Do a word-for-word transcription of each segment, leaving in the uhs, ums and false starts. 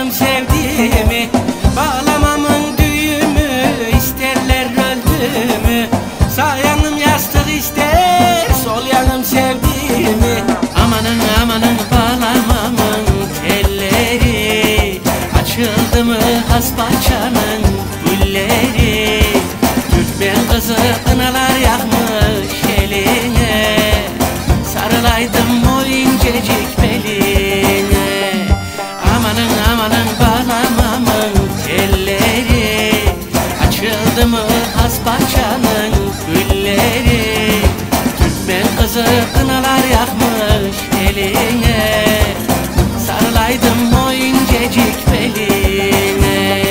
yanım sevdiğimi, bağlamamın düğümü, isterler öldüğümü. Sağ yanım yastık ister, sol yanım sevdiğimi. Amanın amanın bağlamamın telleri, açıldı mı haspaçanın gülleri. Türkmen kızı kınalar yakmış eline, sarılaydım o incecik beline. Amanın amanın bağlamamın telleri, açıldı mı haspaçanın gülleri. Türkmen kızı kınalar yakmış eline, sarılaydım o incecik beline.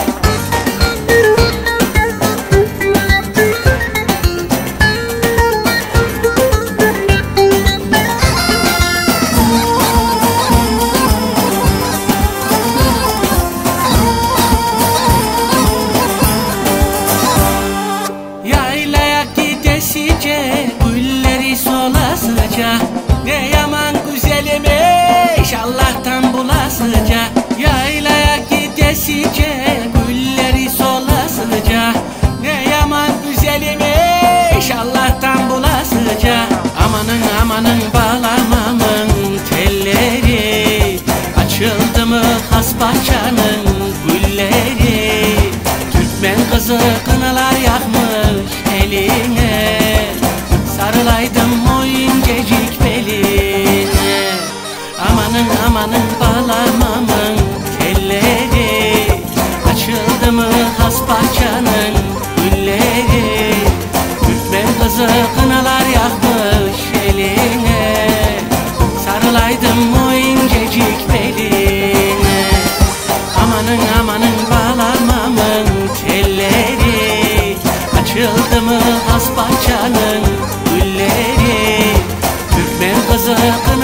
Yaylaya gidesice, gülleri solasıca, ne yaman güzelmiş Allah'tan bulasıca. Yaylaya gidesice, gülleri solasıca, ne yaman güzelmiş Allah'tan bulasıca. Amanın amanın bağlamamın telleri, açıldı mı haspaçanın gülleri. Türkmen kızı kınalar yakmış eline, sarılaydım o incecik beline. Amanın amanın bağlamamın telleri, açıldı mı haspaçanın gülleri. Türkmen kızı kınalar yakmış eline, sarılaydım o incecik beline. Amanın amanın bağlamamın telleri, açıldı mı haspaçanın gülleri. Türkmen kızı kınalar